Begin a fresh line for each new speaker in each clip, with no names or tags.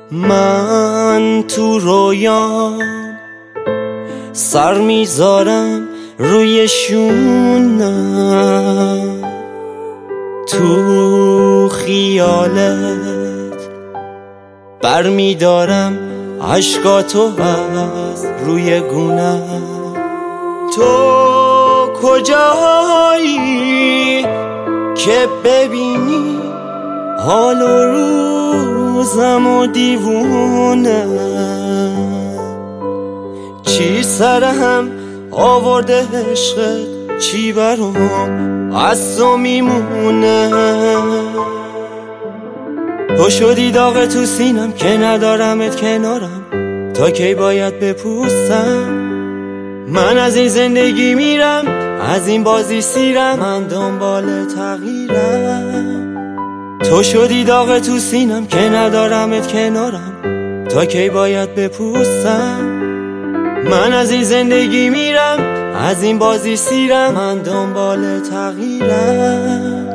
من تو رویام سر میذارم روی شونم، تو خیالت برمیدارم عشقاتو از روی گونم. تو کجایی که ببینی حال و روزم و دیوونه، چی سرهم آورده عشقت، چی برام از تو میمونه. تو شدی داغ تو سینم که ندارمت کنارم، تا کی باید بپوسم؟ من از این زندگی میرم، از این بازی سیرم، من دنبال تغییرم. تو شدی داغ تو سینم که ندارمت کنارم، تا کی باید بپوسم؟ من از این زندگی میرم، از این بازی سیرم، من دنبال تغییرم.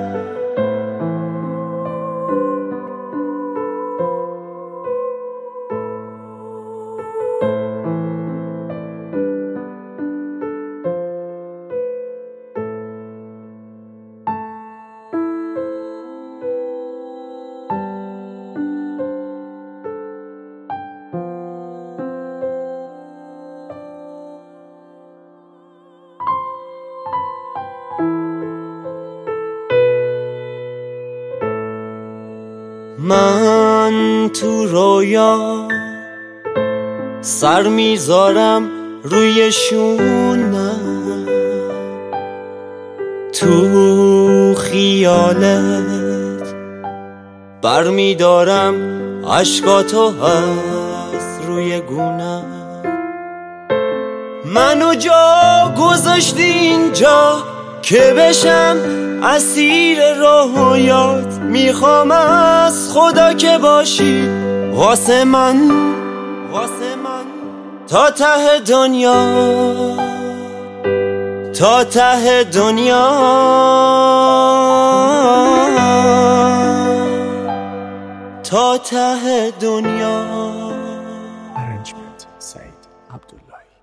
من تو رویا سر میذارم روی شونم، تو خیالت برمیدارم عشقاتو از روی گونم. منو جا گذاشتی اینجا که بشم اسیر رویات، میخوام از خدا که باشی واسه من تا ته دنیا، تا ته دنیا، تا ته دنیا.
Arrangement Said Abdullahi.